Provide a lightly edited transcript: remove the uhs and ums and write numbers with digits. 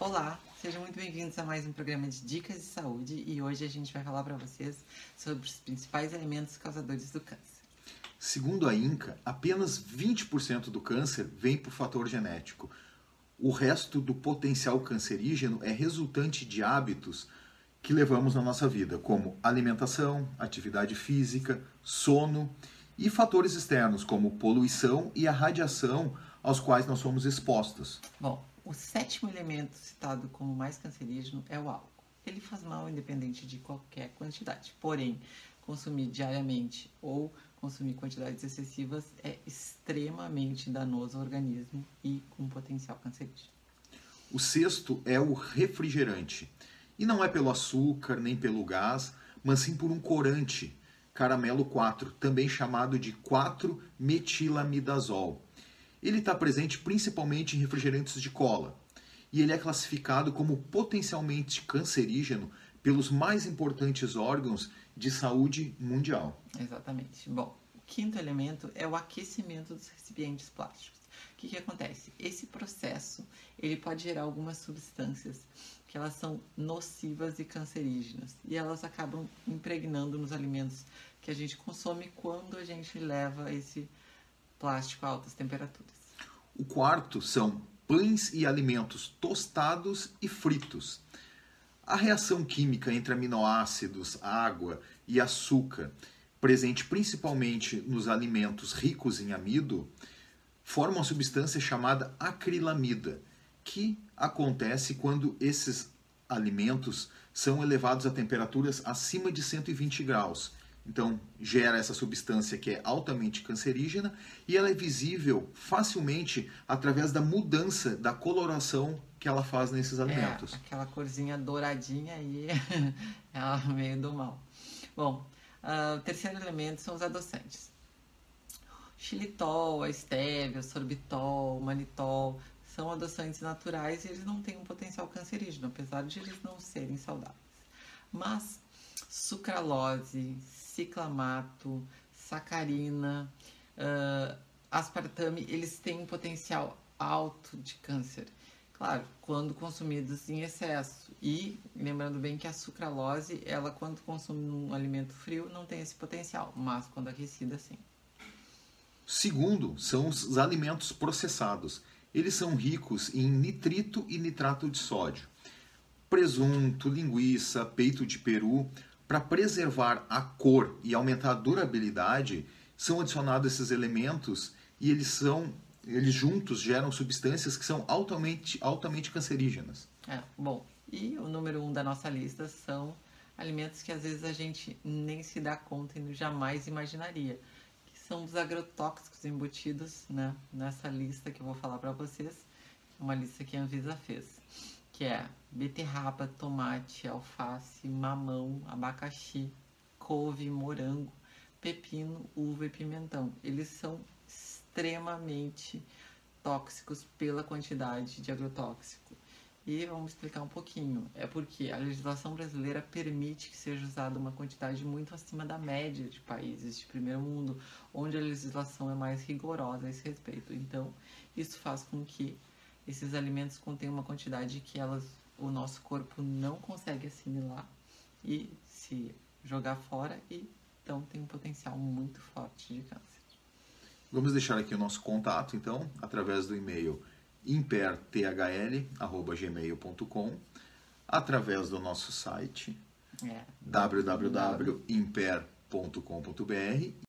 Olá, sejam muito bem-vindos a mais um programa de Dicas de Saúde e hoje a gente vai falar para vocês sobre os principais elementos causadores do câncer. Segundo a INCA, apenas 20% do câncer vem por fator genético. O resto do potencial cancerígeno é resultante de hábitos que levamos na nossa vida, como alimentação, atividade física, sono e fatores externos, como poluição e a radiação aos quais nós somos expostos. Bom, o sétimo elemento citado como mais cancerígeno é o álcool. Ele faz mal independente de qualquer quantidade, porém, consumir diariamente ou consumir quantidades excessivas é extremamente danoso ao organismo e com potencial cancerígeno. O sexto é o refrigerante. E não é pelo açúcar nem pelo gás, mas sim por um corante, caramelo 4, também chamado de 4-metilamidazol. Ele está presente principalmente em refrigerantes de cola. E ele é classificado como potencialmente cancerígeno pelos mais importantes órgãos de saúde mundial. Exatamente. Bom, o quinto elemento é o aquecimento dos recipientes plásticos. O que acontece? Esse processo ele pode gerar algumas substâncias que elas são nocivas e cancerígenas e elas acabam impregnando nos alimentos que a gente consome quando a gente leva esse plástico a altas temperaturas. O quarto são pães e alimentos tostados e fritos. A reação química entre aminoácidos, água e açúcar, presente principalmente nos alimentos ricos em amido, forma uma substância chamada acrilamida, que acontece quando esses alimentos são elevados a temperaturas acima de 120 graus. Então, gera essa substância que é altamente cancerígena e ela é visível facilmente através da mudança da coloração que ela faz nesses alimentos. Aquela corzinha douradinha aí é meio do mal. Bom, o terceiro elemento são os adoçantes. Xilitol, a estévia, o sorbitol, o manitol são adoçantes naturais e eles não têm um potencial cancerígeno, apesar de eles não serem saudáveis. Mas sucralose, ciclamato, sacarina, aspartame, eles têm um potencial alto de câncer. Claro, quando consumidos em excesso. E lembrando bem que a sucralose, ela quando consome num alimento frio, não tem esse potencial, mas quando aquecida, sim. Segundo, são os alimentos processados. Eles são ricos em nitrito e nitrato de sódio. Presunto, linguiça, peito de peru, para preservar a cor e aumentar a durabilidade, são adicionados esses elementos e eles juntos geram substâncias que são altamente cancerígenas. Bom, e o número 1 da nossa lista são alimentos que às vezes a gente nem se dá conta e jamais imaginaria, que são os agrotóxicos embutidos, né, nessa lista que eu vou falar para vocês, uma lista que a Anvisa fez, que é beterraba, tomate, alface, mamão, abacaxi, couve, morango, pepino, uva e pimentão. Eles são extremamente tóxicos pela quantidade de agrotóxico. E vamos explicar um pouquinho. É porque a legislação brasileira permite que seja usada uma quantidade muito acima da média de países de primeiro mundo, onde a legislação é mais rigorosa a esse respeito. Então, isso faz com que esses alimentos contenham uma quantidade que o nosso corpo não consegue assimilar e se jogar fora e então tem um potencial muito forte de câncer. Vamos deixar aqui o nosso contato, então, através do e-mail imperthl@gmail.com, através do nosso site www.imper.com.br